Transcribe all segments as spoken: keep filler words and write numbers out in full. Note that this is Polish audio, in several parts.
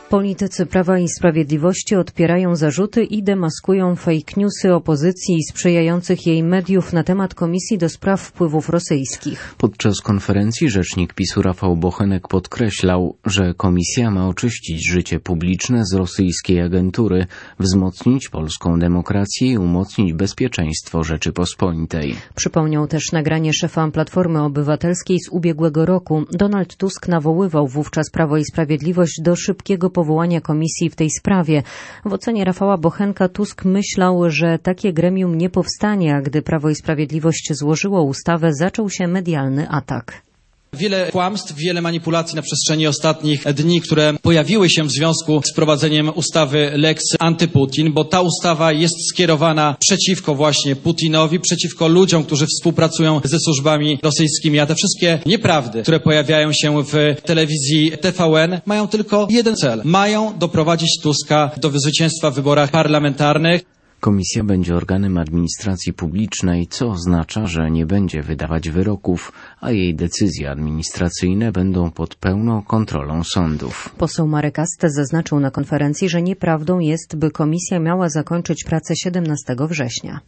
Politycy Prawa i Sprawiedliwości odpierają zarzuty i demaskują fake newsy opozycji i sprzyjających jej mediów na temat Komisji do Spraw Wpływów Rosyjskich. Podczas konferencji rzecznik PiS-u Rafał Bochenek podkreślał, że komisja ma oczyścić życie publiczne z rosyjskiej agentury, wzmocnić polską demokrację i umocnić bezpieczeństwo Rzeczypospolitej. Przypomniał też nagranie szefa Platformy Obywatelskiej z ubiegłego roku. Donald Tusk nawoływał wówczas Prawo i Sprawiedliwość do szybkiego powołania komisji w tej sprawie. W ocenie Rafała Bochenka Tusk myślał, że takie gremium nie powstanie, a gdy Prawo i Sprawiedliwość złożyło ustawę, zaczął się medialny atak. Wiele kłamstw, wiele manipulacji na przestrzeni ostatnich dni, które pojawiły się w związku z wprowadzeniem ustawy Lex Antyputin, bo ta ustawa jest skierowana przeciwko właśnie Putinowi, przeciwko ludziom, którzy współpracują ze służbami rosyjskimi. A te wszystkie nieprawdy, które pojawiają się w telewizji T V N, mają tylko jeden cel. Mają doprowadzić Tuska do zwycięstwa w wyborach parlamentarnych. Komisja będzie organem administracji publicznej, co oznacza, że nie będzie wydawać wyroków, a jej decyzje administracyjne będą pod pełną kontrolą sądów. Poseł Marek Ast zaznaczył na konferencji, że nieprawdą jest, by komisja miała zakończyć pracę siedemnastego września.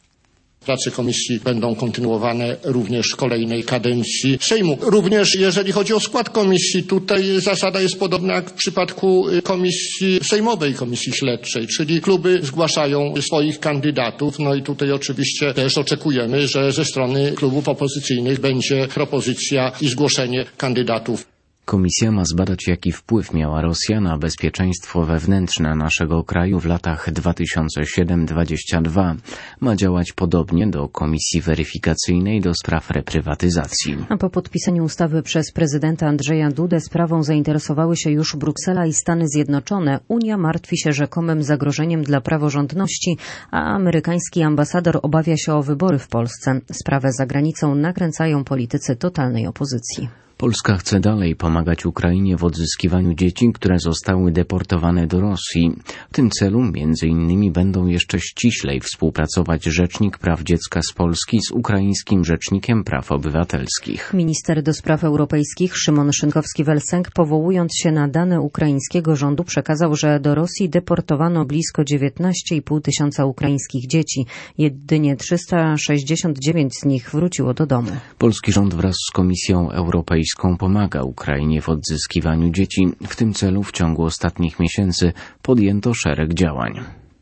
Prace komisji będą kontynuowane również w kolejnej kadencji Sejmu. Również jeżeli chodzi o skład komisji, tutaj zasada jest podobna jak w przypadku komisji sejmowej, komisji śledczej, czyli kluby zgłaszają swoich kandydatów, no i tutaj oczywiście też oczekujemy, że ze strony klubów opozycyjnych będzie propozycja i zgłoszenie kandydatów. Komisja ma zbadać, jaki wpływ miała Rosja na bezpieczeństwo wewnętrzne naszego kraju w latach dwa tysiące siódmy do dwudziestego drugiego. Ma działać podobnie do Komisji Weryfikacyjnej do spraw reprywatyzacji. A po podpisaniu ustawy przez prezydenta Andrzeja Dudę sprawą zainteresowały się już Bruksela i Stany Zjednoczone. Unia martwi się rzekomym zagrożeniem dla praworządności, a amerykański ambasador obawia się o wybory w Polsce. Sprawę za granicą nakręcają politycy totalnej opozycji. Polska chce dalej pomagać Ukrainie w odzyskiwaniu dzieci, które zostały deportowane do Rosji. W tym celu między innymi będą jeszcze ściślej współpracować Rzecznik Praw Dziecka z Polski z ukraińskim Rzecznikiem Praw Obywatelskich. Minister do spraw europejskich Szymon Szynkowski-Welsenk, powołując się na dane ukraińskiego rządu, przekazał, że do Rosji deportowano blisko dziewiętnaście i pół tysiąca ukraińskich dzieci. Jedynie trzysta sześćdziesiąt dziewięć z nich wróciło do domu. Polski rząd wraz z Komisją Europejską pomaga Ukrainie w odzyskiwaniu dzieci. W tym celu w ciągu ostatnich miesięcy podjęto szereg działań.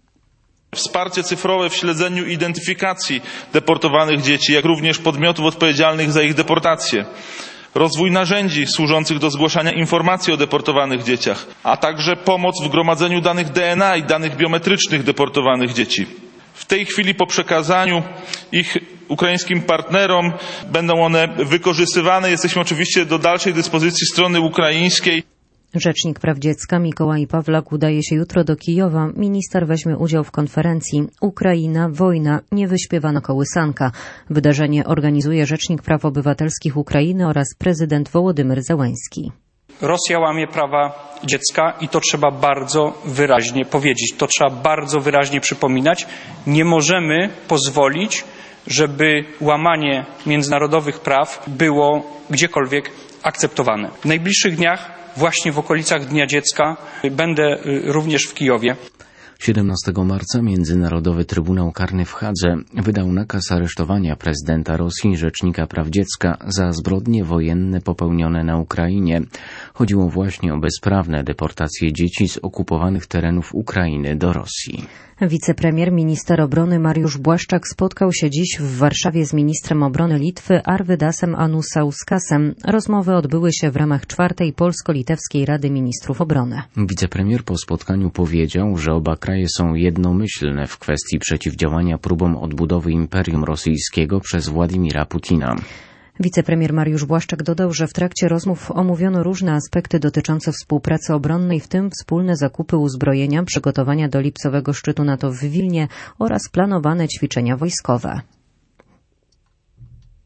Wsparcie cyfrowe w śledzeniu i identyfikacji deportowanych dzieci, jak również podmiotów odpowiedzialnych za ich deportację. Rozwój narzędzi służących do zgłaszania informacji o deportowanych dzieciach, a także pomoc w gromadzeniu danych D N A i danych biometrycznych deportowanych dzieci. W tej chwili po przekazaniu ich ukraińskim partnerom będą one wykorzystywane. Jesteśmy oczywiście do dalszej dyspozycji strony ukraińskiej. Rzecznik Praw Dziecka Mikołaj Pawlak udaje się jutro do Kijowa. Minister weźmie udział w konferencji Ukraina, wojna, niewyśpiewana kołysanka. Wydarzenie organizuje Rzecznik Praw Obywatelskich Ukrainy oraz prezydent Wołodymyr Zełenski. Rosja łamie prawa dziecka i to trzeba bardzo wyraźnie powiedzieć. To trzeba bardzo wyraźnie przypominać. Nie możemy pozwolić, żeby łamanie międzynarodowych praw było gdziekolwiek akceptowane. W najbliższych dniach, właśnie w okolicach Dnia Dziecka, będę również w Kijowie. siedemnastego marca Międzynarodowy Trybunał Karny w Hadze wydał nakaz aresztowania prezydenta Rosji i Rzecznika Praw Dziecka za zbrodnie wojenne popełnione na Ukrainie. Chodziło właśnie o bezprawne deportacje dzieci z okupowanych terenów Ukrainy do Rosji. Wicepremier, minister obrony Mariusz Błaszczak spotkał się dziś w Warszawie z ministrem obrony Litwy Arvydasem Anusauskasem. Rozmowy odbyły się w ramach czwartej Polsko-Litewskiej Rady Ministrów Obrony. Wicepremier po spotkaniu powiedział, że oba kraje są jednomyślne w kwestii przeciwdziałania próbom odbudowy Imperium Rosyjskiego przez Władimira Putina. Wicepremier Mariusz Błaszczak dodał, że w trakcie rozmów omówiono różne aspekty dotyczące współpracy obronnej, w tym wspólne zakupy uzbrojenia, przygotowania do lipcowego szczytu NATO w Wilnie oraz planowane ćwiczenia wojskowe.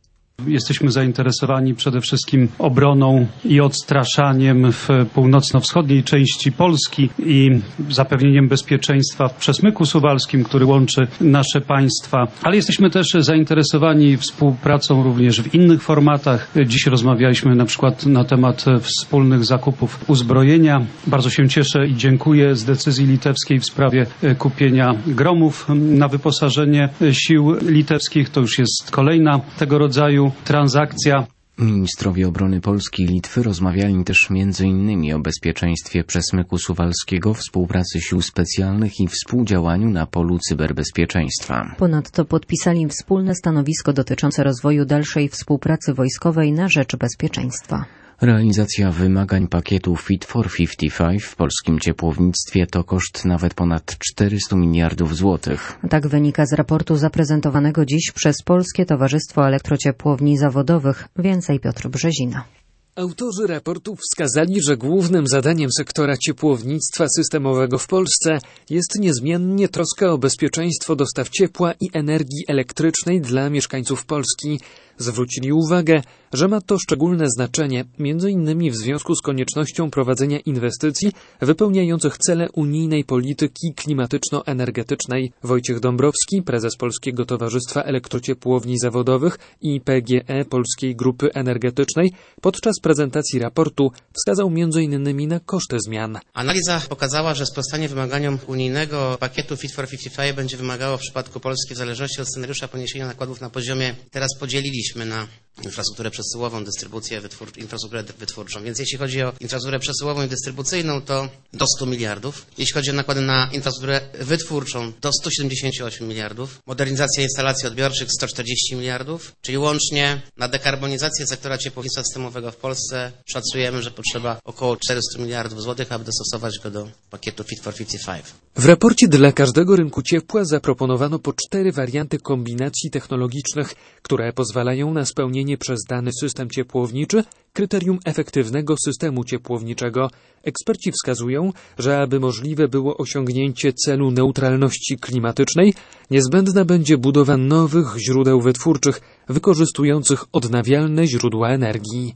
Jesteśmy zainteresowani przede wszystkim obroną i odstraszaniem w północno-wschodniej części Polski i zapewnieniem bezpieczeństwa w przesmyku suwalskim, który łączy nasze państwa. Ale jesteśmy też zainteresowani współpracą również w innych formatach. Dziś rozmawialiśmy na przykład na temat wspólnych zakupów uzbrojenia. Bardzo się cieszę i dziękuję z decyzji litewskiej w sprawie kupienia gromów na wyposażenie sił litewskich. To już jest kolejna tego rodzaju transakcja. Ministrowie obrony Polski i Litwy rozmawiali też między innymi o bezpieczeństwie przesmyku suwalskiego, współpracy sił specjalnych i współdziałaniu na polu cyberbezpieczeństwa. Ponadto podpisali wspólne stanowisko dotyczące rozwoju dalszej współpracy wojskowej na rzecz bezpieczeństwa. Realizacja wymagań pakietu Fit for pięćdziesiąt pięć w polskim ciepłownictwie to koszt nawet ponad czterysta miliardów złotych. Tak wynika z raportu zaprezentowanego dziś przez Polskie Towarzystwo Elektrociepłowni Zawodowych. Więcej Piotr Brzezina. Autorzy raportu wskazali, że głównym zadaniem sektora ciepłownictwa systemowego w Polsce jest niezmiennie troska o bezpieczeństwo dostaw ciepła i energii elektrycznej dla mieszkańców Polski. Zwrócili uwagę, że ma to szczególne znaczenie, między innymi w związku z koniecznością prowadzenia inwestycji wypełniających cele unijnej polityki klimatyczno-energetycznej. Wojciech Dąbrowski, prezes Polskiego Towarzystwa Elektrociepłowni Zawodowych i P G E Polskiej Grupy Energetycznej, podczas prezentacji raportu wskazał między innymi na koszty zmian. Analiza pokazała, że sprostanie wymaganiom unijnego pakietu Fit for pięćdziesiąt pięć będzie wymagało w przypadku Polski w zależności od scenariusza poniesienia nakładów na poziomie, teraz podzieliliśmy na infrastrukturę przesyłową, dystrybucję, wytwór, infrastrukturę wytwórczą. Więc jeśli chodzi o infrastrukturę przesyłową i dystrybucyjną, to do stu miliardów. Jeśli chodzi o nakłady na infrastrukturę wytwórczą, do stu siedemdziesięciu ośmiu miliardów. Modernizację instalacji odbiorczych sto czterdzieści miliardów, czyli łącznie na dekarbonizację sektora ciepłownictwa systemowego w Polsce szacujemy, że potrzeba około czterystu miliardów złotych, aby dostosować go do pakietu Fit for pięćdziesiąt pięć. W raporcie dla każdego rynku ciepła zaproponowano po cztery warianty kombinacji technologicznych, które pozwalają na spełnienie przez dany system ciepłowniczy kryterium efektywnego systemu ciepłowniczego. Eksperci wskazują, że aby możliwe było osiągnięcie celu neutralności klimatycznej, niezbędna będzie budowa nowych źródeł wytwórczych wykorzystujących odnawialne źródła energii.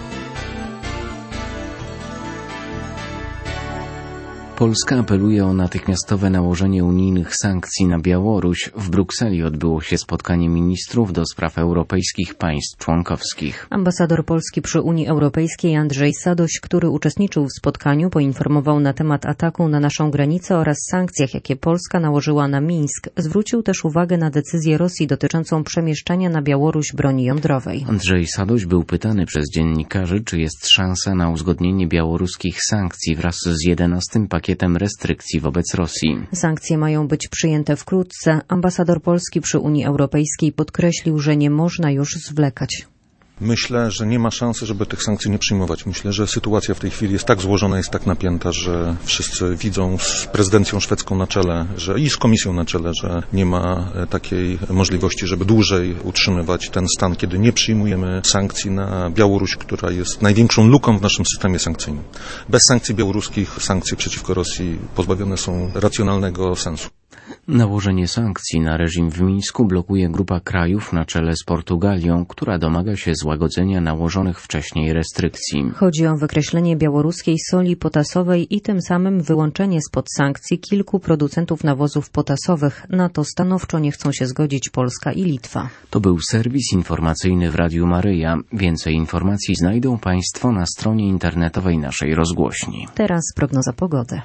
Polska apeluje o natychmiastowe nałożenie unijnych sankcji na Białoruś. W Brukseli odbyło się spotkanie ministrów do spraw europejskich państw członkowskich. Ambasador Polski przy Unii Europejskiej Andrzej Sadoś, który uczestniczył w spotkaniu, poinformował na temat ataku na naszą granicę oraz sankcjach, jakie Polska nałożyła na Mińsk. Zwrócił też uwagę na decyzję Rosji dotyczącą przemieszczania na Białoruś broni jądrowej. Andrzej Sadoś był pytany przez dziennikarzy, czy jest szansa na uzgodnienie białoruskich sankcji wraz z jedenastym pakietem pakietem restrykcji wobec Rosji. Sankcje mają być przyjęte wkrótce. Ambasador Polski przy Unii Europejskiej podkreślił, że nie można już zwlekać. Myślę, że nie ma szansy, żeby tych sankcji nie przyjmować. Myślę, że sytuacja w tej chwili jest tak złożona, jest tak napięta, że wszyscy widzą z prezydencją szwedzką na czele, że i z komisją na czele, że nie ma takiej możliwości, żeby dłużej utrzymywać ten stan, kiedy nie przyjmujemy sankcji na Białoruś, która jest największą luką w naszym systemie sankcyjnym. Bez sankcji białoruskich sankcje przeciwko Rosji pozbawione są racjonalnego sensu. Nałożenie sankcji na reżim w Mińsku blokuje grupa krajów na czele z Portugalią, która domaga się złagodzenia nałożonych wcześniej restrykcji. Chodzi o wykreślenie białoruskiej soli potasowej i tym samym wyłączenie spod sankcji kilku producentów nawozów potasowych. Na to stanowczo nie chcą się zgodzić Polska i Litwa. To był serwis informacyjny w Radiu Maryja. Więcej informacji znajdą Państwo na stronie internetowej naszej rozgłośni. Teraz prognoza pogody.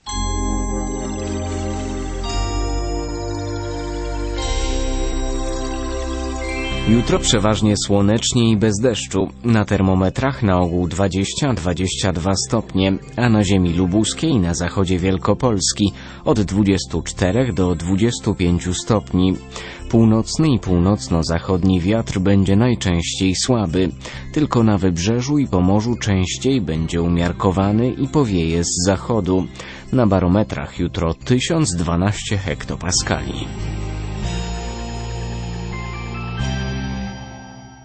Jutro przeważnie słonecznie i bez deszczu. Na termometrach na ogół dwadzieścia do dwudziestu dwóch stopni, a na ziemi lubuskiej i na zachodzie Wielkopolski od dwudziestu czterech do dwudziestu pięciu stopni. Północny i północno-zachodni wiatr będzie najczęściej słaby. Tylko na wybrzeżu i Pomorzu częściej będzie umiarkowany i powieje z zachodu. Na barometrach jutro tysiąc dwanaście hektopaskali.